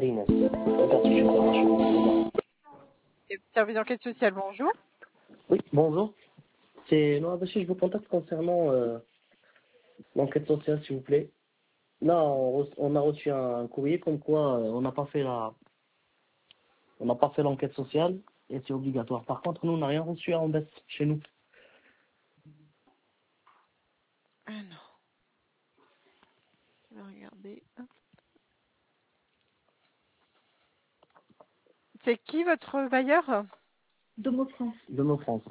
Marina. Regarde, je suis Service d'enquête sociale, bonjour. Oui, bonjour. C'est Noah Bachir, je vous contacte concernant l'enquête sociale, s'il vous plaît. Là, on a reçu un courrier comme quoi on n'a pas fait l'enquête sociale et c'est obligatoire. Par contre, nous, on n'a rien reçu en baisse chez nous. Ah non. Je vais regarder. Hop. C'est qui votre bailleur? Domo France. De nos France.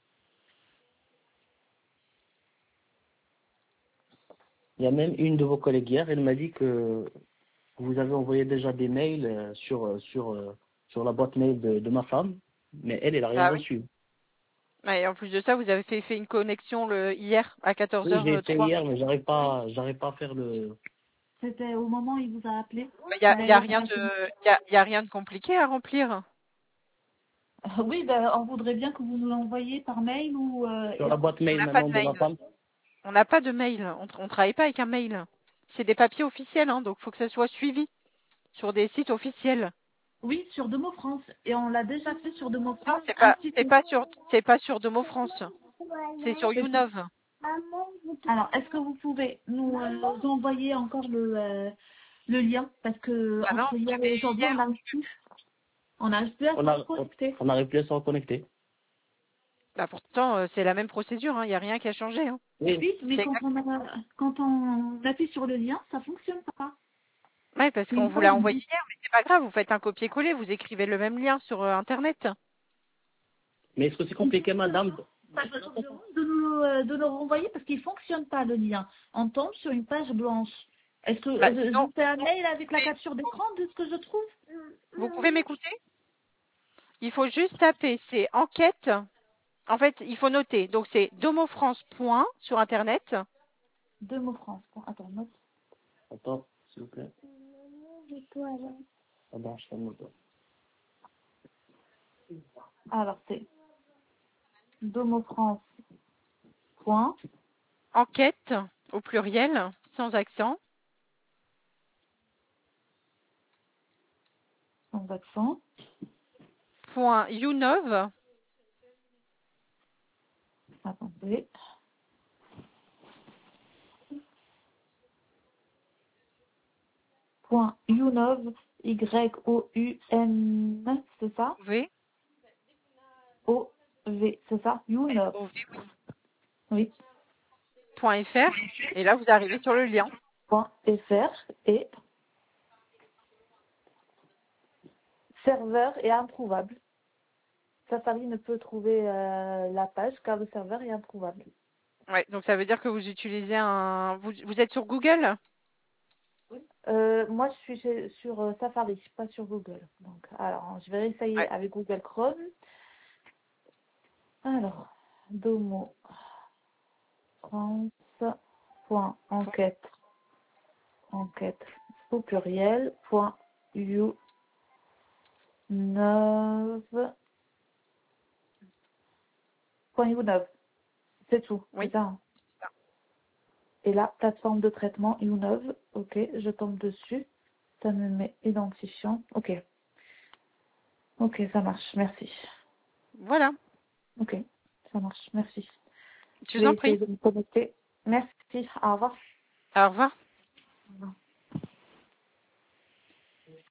Il y a même une de vos collègues hier, elle m'a dit que vous avez envoyé déjà des mails sur la boîte mail de ma femme, mais elle n'a rien Ah oui. reçu. Et en plus de ça, vous avez fait une connexion hier à Oui, j'ai fait 14h03. hier, mais j'arrive pas à faire le... C'était au moment où il vous a appelé. Il y a rien y a rien de compliqué à remplir. Oui, ben, on voudrait bien que vous nous l'envoyiez par mail ou... Sur la boîte On mail n'a pas maintenant de de ma mail. femme. On n'a pas de mail. On travaille pas avec un mail. C'est des papiers officiels, hein, donc faut que ça soit suivi sur des sites officiels. Oui, sur Domo France. Et on l'a déjà fait sur Domo Non, France. Ainsi que... c'est pas sur Domo France. C'est sur YouNov. Alors, est-ce que vous pouvez nous envoyer encore le lien? Parce que Ah non, entre vous hier l'avez et eu aujourd'hui, hier. on n'arrive plus à se connecter. On n'arrive plus à se reconnecter. Bah pourtant, c'est la même procédure, hein. Il y a rien qui a changé, hein. Oui, Oui, mais C'est exact. quand on appuie sur le lien, ça fonctionne pas. Ouais, parce C'est qu'on une vous page l'a envoyé hier, mais c'est pas grave. Vous faites un copier-coller, vous écrivez le même lien sur Internet. mais est-ce que c'est compliqué, madame? Ça nous demande de nous renvoyer parce qu'il ne fonctionne pas le lien. On tombe sur une page blanche. Est-ce que Bah, je sinon, vous fais un mail avec la capture d'écran de ce que je trouve? vous pouvez m'écouter? Il faut juste taper, c'est enquête. En fait, il faut noter. Donc, c'est domofrance. Sur Internet. Domo France. Bon, attends, note. Attends, s'il vous plaît. Attends, je ferme le dos. Alors, c'est Domo France. Enquête, au pluriel, sans accent. Sans accent. Point YouNov. Attendez. Point YouNov. Y-O-U-N. C'est ça? V. O-V. C'est ça? YouNov. O-V, Oui. point .fr. Et là, vous arrivez sur le lien. Point .fr et serveur est introuvable. Safari ne peut trouver la page car le serveur est introuvable. Ouais, donc ça veut dire que vous utilisez vous êtes sur Google? Moi, je suis sur Safari, pas sur Google. Donc, alors, je vais essayer Ouais. avec Google Chrome. Alors, domo France.enquête enquête au pluriel .you9 .you9. C'est tout, Oui. c'est ça. Hein. Et là, plateforme de traitement YouNov. Ok, je tombe dessus. Ça me met identifiant. Ok. Ok, ça marche. Merci. Voilà. Ok, ça marche. Merci. Je Je vous vais en essayer prie. de me connecter. Merci. Au revoir. Au revoir. Au revoir.